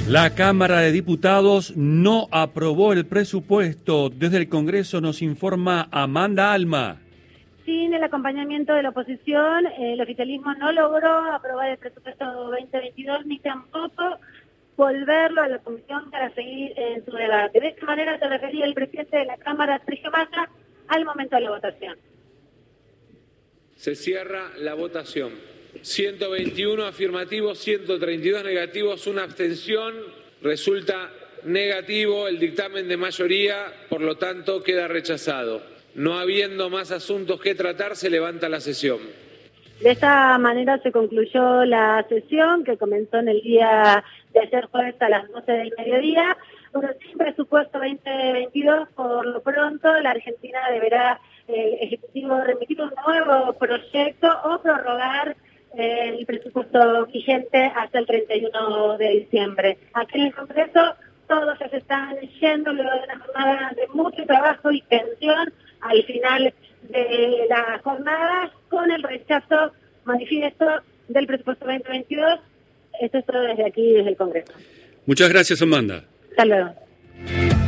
La Cámara de Diputados no aprobó el presupuesto. Desde el Congreso nos informa Amanda Alma. Sin el acompañamiento de la oposición, el oficialismo no logró aprobar el presupuesto 2022 ni tampoco volverlo a la comisión para seguir en su debate. De esta manera se refería el presidente de la Cámara, Sergio Massa, al momento de la votación. Se cierra la votación. 121 afirmativos, 132 negativos, una abstención. Resulta negativo el dictamen de mayoría, por lo tanto queda rechazado. No habiendo más asuntos que tratar, se levanta la sesión. De esta manera se concluyó la sesión que comenzó en el día de ayer jueves a las 12 del mediodía. Bueno, sin presupuesto 2022, por lo pronto la Argentina deberá el Ejecutivo remitir un nuevo proyecto o prorrogar el presupuesto vigente hasta el 31 de diciembre. Aquí en el Congreso todos ya se están yendo luego de una jornada de mucho trabajo y tensión al final de la jornada con el rechazo manifiesto del presupuesto 2022. Esto es todo desde aquí, desde el Congreso. Muchas gracias, Amanda. Hasta luego.